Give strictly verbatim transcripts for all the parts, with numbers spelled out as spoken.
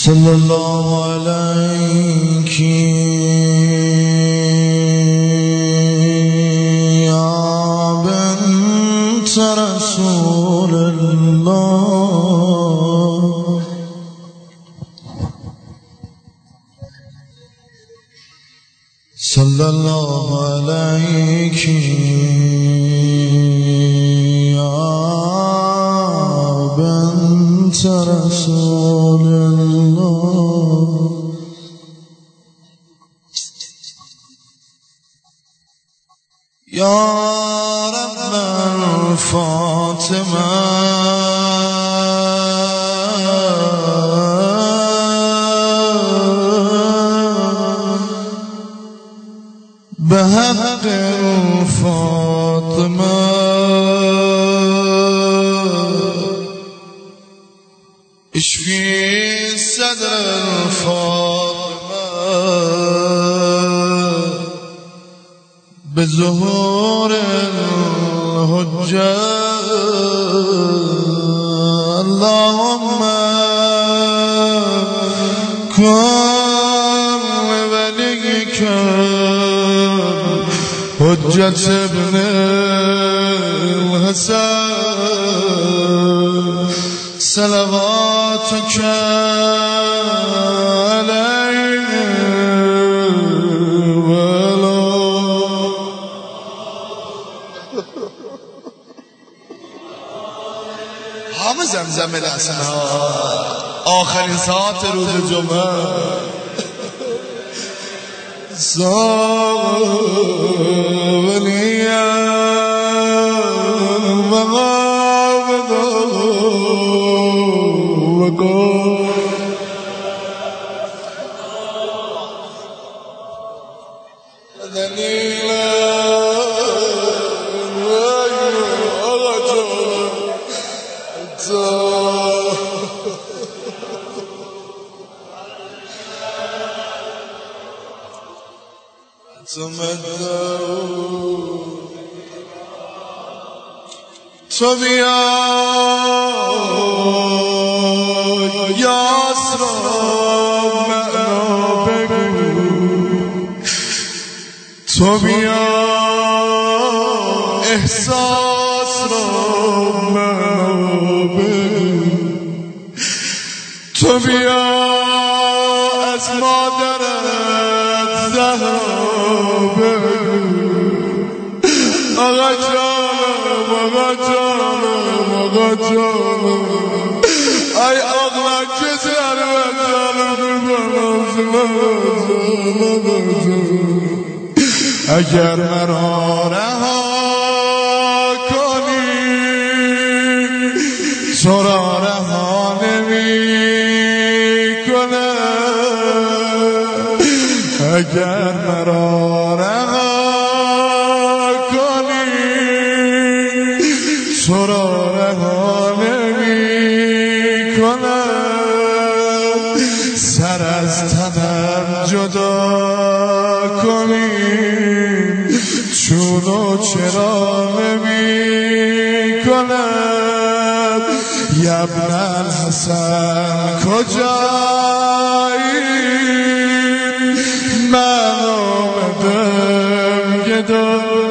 صلى الله عليك يا بنت رسول الله صلى الله عليك يا بنت رسول الله يا رب فاطمة بحق فاطمة اشفي صدر فاطمة بظهور الحجة اللهم كن وليك حجة ابن الحسن صلواتك عليه ولا همه زمزم الاسناد آخرین ساعت روز جمعه صاغنيا وغابضا وقال ذليلا تو بیا یاس را معنا بگو تو بیا احساس را معنا بگو تو بیا از مادرت زهرا بگو آقا جانم آقا جانم آقا جانم ای آقا که ضربت جانم اگر مرا رها کنی تو را رها نمی کنم اگر مرا رها تو را رها نمی کنم سر از تنم جدا کنی چون و چرا نمی کنم ابن الحسن کجایی من آمدم گدا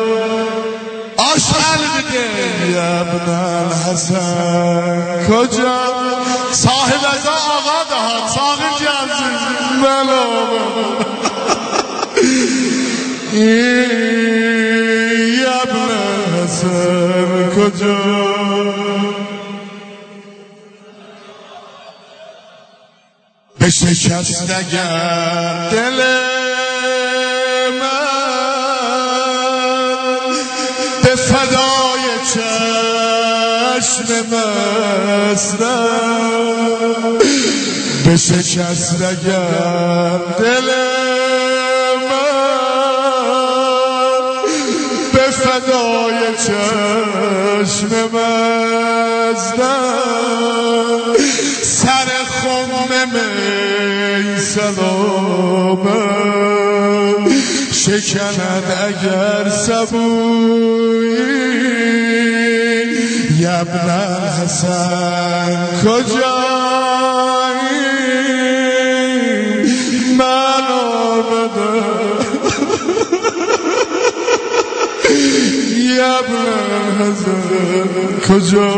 آشغال دیگه ابن الحسن کجا صاحب ازا آقا دهات صاحب جنزی من آمدم ابن الحسن کجا بشکست اگر دل من به فدای چشم مستم بشکست اگر دل من به فدای چشم مستم سر خم می سلامم شکند اگر سبویی ابن الحسن کجایی بده یه ابن کجا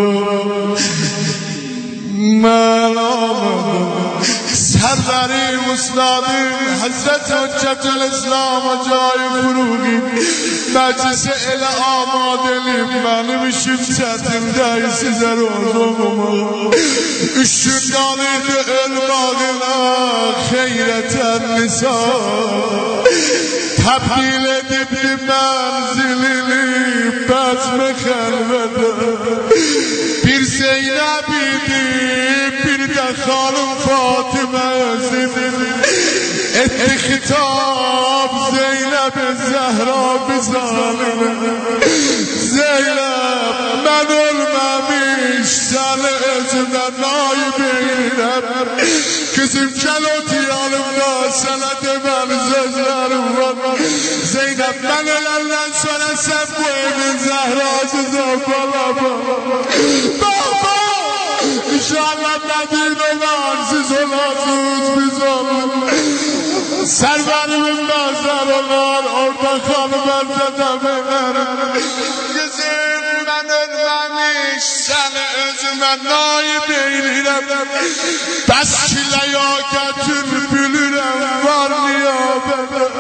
من آمدم سروریم استادیم حضرت حجت الاسلام و جای فروغی مجلس ال آمادلیم من میشیم چتیم دایسی در آزمم اشتالیت الماغنا خیرت النساء تبدیل دیبی منزلی بزم خلوته bir Zeynep'i bir de hanım Fatime'si etti hitap Zeynep Zehra bizalime Zeynep ben ölmemiş seni özümden naibeyim kızım gel oturalım da sana demen sözlerim var Zeynep ben ölerden sonra sen bu evin Zehra'sı zafala baba İnşallah Medine olan siz olasınız biz olun Serverimin nazar olan orada kalıp dedemler Kızım ben ölmemiş seni özüme naib eylirem Bes ki leyaketin bilirem var niyabet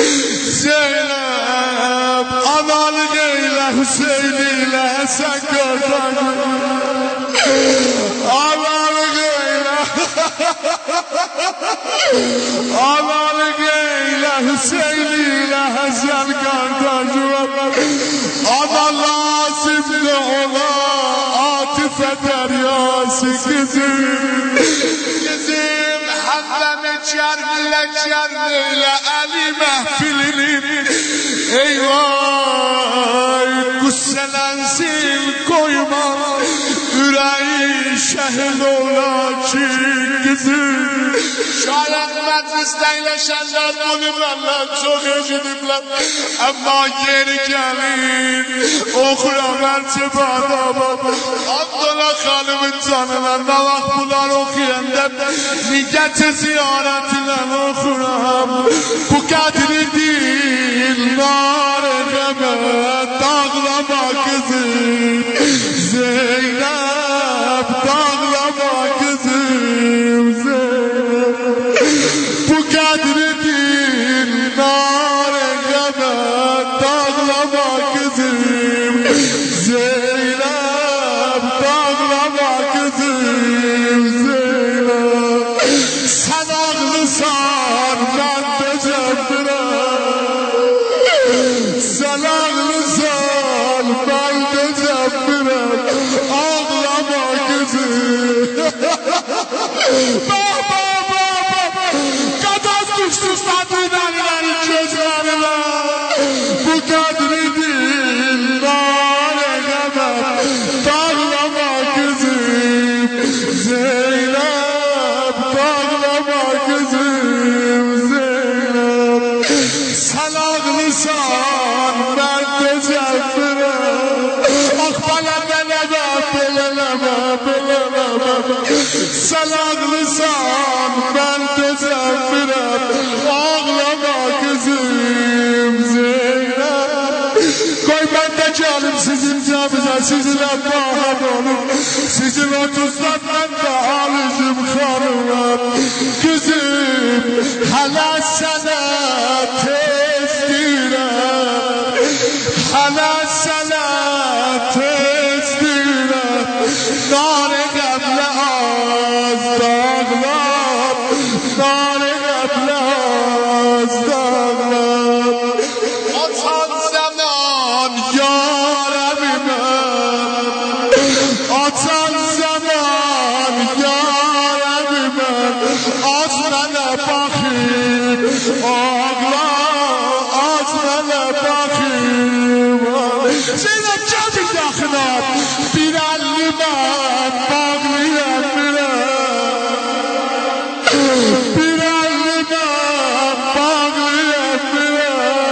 Zeynep analık eyle Hüseyin ile Hasan kardeşim analık eyle analık eyle Hüseyin ile Hasan kardeşim ana lazımdı ola atife deryası kızım kızım Hammemi çarmile çarmile Ali mehfilinin eyvay kusselensin koyma yüreği şehir ola ki kızım şayet meclisteyle bunu benden çok eşitipler ama geri gelin okura mertebada Abdullah Hanım'ın canına ne vakit bunlar okuyanda niyet ziyaretiyle okuram bu kadri değil nar edeme dağlama kızım Zeynep dağlama kızım Zeynep bu kadri değil nar edeme dağlama kızım Zeynep dağlama kızım Zeynep sen ağlısan ben de cebirem sen ağlısan ben de cebirem ağlama kızım baba baba kadar düştü Medine'nin gözlerine bu kadri değil nar edemem dağlama kızım Zeynep dağlama kızım Zeynep sen ağlısan ben de cebirem ah bana beleme beleme beleme sen ağlısan ben de cebirem ağlama kızım Zeynep koy ben de canım sizin canınıza sizin Allah'a olur sizin otuzdan ben de alışım hanımım kızım hala sana tezdirem hala sana tezdirem nare gamle az dağlar nare gamle az dağlar atan zaman yarabime atan zaman yarabime az bana bakayım ağla az bana bakayım Zeynep canım yakına bir elli ben bağlayan bire bir elli ben bağlayan bire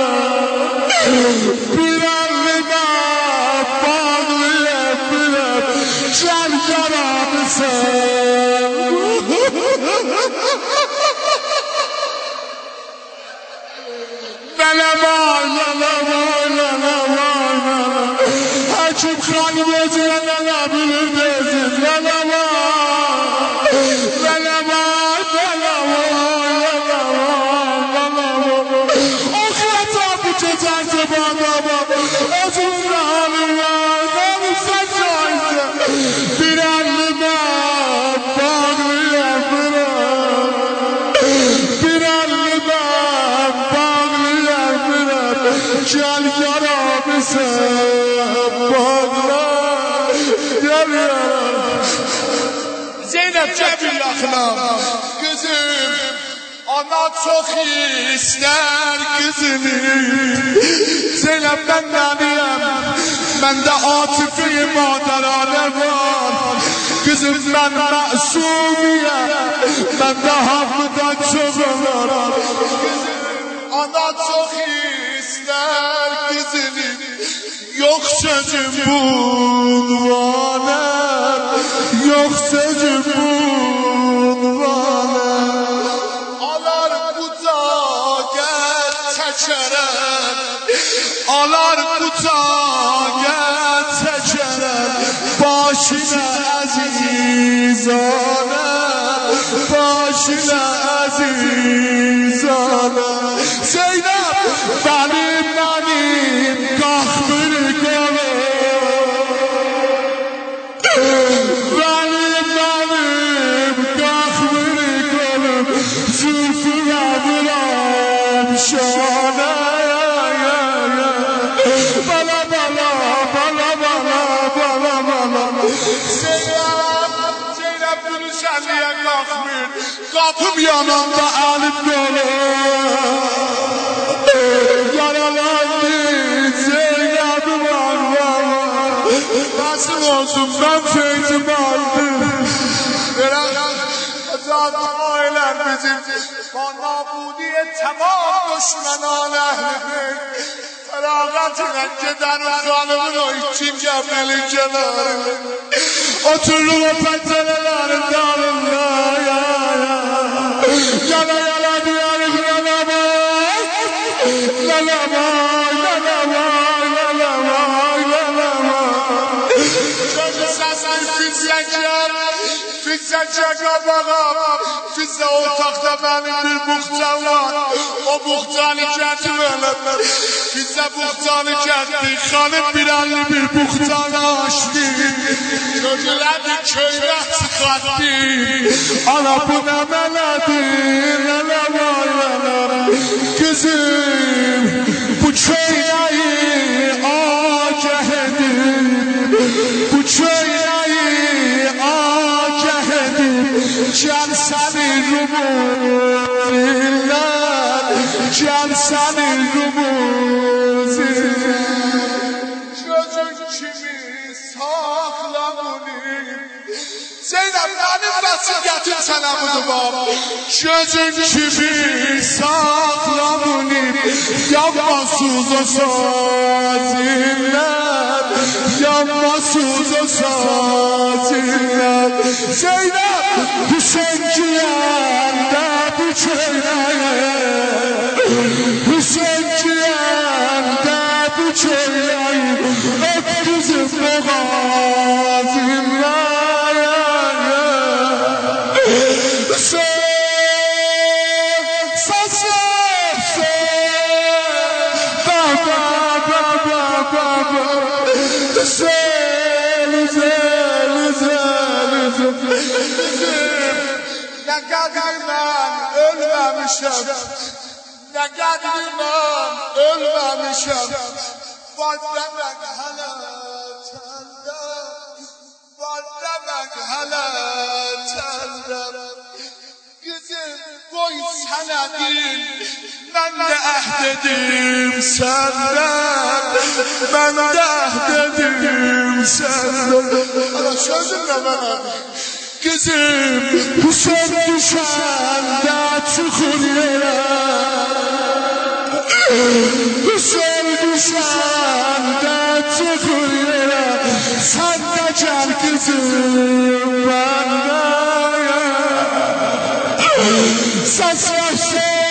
bir elli ben bağlayan bire can yaramı sen vay lala vay lala vay lala Hakim kalbeci lala bilir desin lala vay Lala vay lala vay lala vay lala vay Oh yata bu çeçerse bana bak Özümün halim var Namus sen şahitse Bir elime bağlıya bırak Bir elime bağlıya bırak Gel yaramı sen bağla Gel yaramı Zeynep Cemil Aklam Kızım ana çok ister kızını Zeynep ben naniyem Bende atifi maderane var Kızım ben masumiyem Bende hafıdan çok var Ana çok ister kızını Yok sözüm bunvane Yok sözüm bunvane Alar kuta gel çekerem Alar kuta gel çekerem Başına azizane Başına azizane Zeynep benim nanim kahvını kalır Benim nanim kahvını kalır Zülfüne vuram şana Bala bala bala bala bala bala Zeynep Zeynep bunu şenliğe kalkmıyor Kapım yanında elim dolu Yaralandı Zeynep'im var var Nasıl olsun ben feyzim aldım Zaten ailen bizim Bana bu diye tamam düşmenan ehlidir Feragatine giden uzanımın o içim gemeli kenarı Oturup o pencerelerin dalında ya ya Yana yana diyarım yana bak Lala vay lala vay lala vay lala vay Çünkü sen fizzeker Fizzeker babam Fizze ortakta benim bir muhtar var O muhtarı kendi verir Fizze muhtarı kendi Hanım bir elli bir muhtarı açtı Gözlerini köyde çıkarttı Ana bu ne meledir Lala vay lala Kızım bu çöreği agah edin Bu çöreği agah edin Gel seni rumuziler Gel seni rumuziler Gözün kimi saklamunir Zeynep benim vəsiyyətim sənə budur bab Gözün kimi saklamunir Yapma suza sazinler Yapma suza sazinler Zeynep Hüseyin giyende bu çöreğe Hüseyin giyende bu çöreğe Öp kızım boğazımlar Hüseyin Saçlar Baba baba baba Hüseyin Hüseyin Hüseyin Hüseyin Ne kadar ben ölmemişim Ne kadar ben ölmemişim Var demek hele telde Var demek hele telde Kızım koy sana değil Ben de ahdedim senden Ben de ahdedim senden Ana sözümle bana Kızım Hüseyin düşende çukur yere Hüseyin düşende çukur yere Sen de gel kızım bana Ses versin